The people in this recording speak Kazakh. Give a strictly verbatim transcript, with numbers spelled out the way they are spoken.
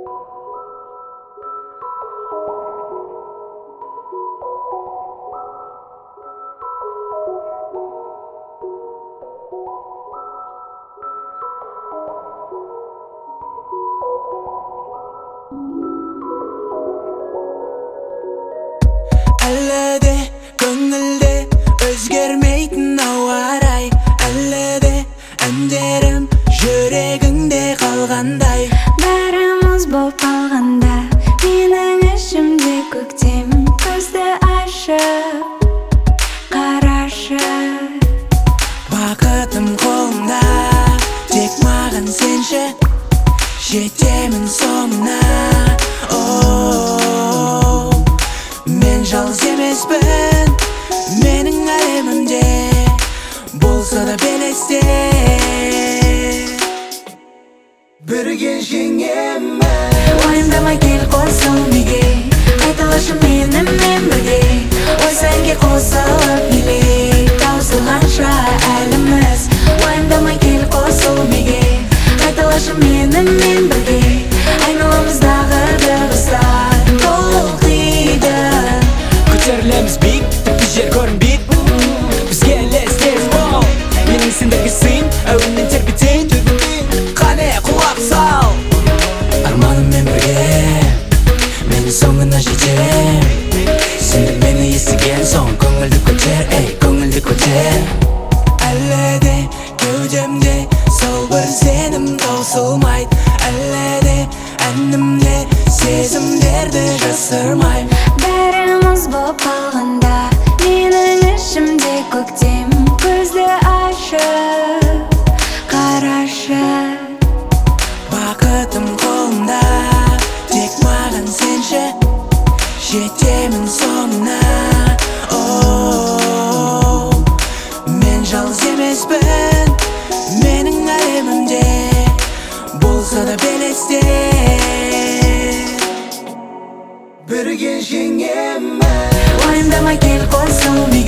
Әлі де көңілде өзгермейтін ауа рай, әлі де әндерім жүрегіңде қалғандай. Бәріміз боп қалғанда менің ішімде көктем. Көзді ашып қарашы, бақытым қолымда, тек маған сенші, жетемін соңына. Оу, мен жалғыз емеспін, менің әлемімде болса да белесте бірге жеңемін. уайымдамай кел қосыл неге, қайталашы менімен бірге. Ой сәнге қосылып билейік, таусылғанша әліміз. Уайымдамай кел қосыл неге, қайталашы менімен бірге. Айналамыздағы дыбыстар толқиды, көтерілеміз биік, тіпті жер көрінбейді. Бізге елестес бол, менің сендерге сыйын, әуеннен тербетейін. Қане құлақ сал, арманыммен бірге менің соңына жетем. Сендер мені естіген соң көңілді көтер, ей, көңілді көтер. Әлі де кеудемде сол бір сенім таусылмайды, әлі де әнімде сезімдерді жасырмайм. бәріміз боп қалғанда менің ішімде көктем. Көзді ашып қарашы, бақытым қолымда, тек маған сенші, жетемін соңына. Оу, мен жалғыз емеспін, менің әлемімде болса да белесте бірге жеңемін. уайымдамай кел қосыл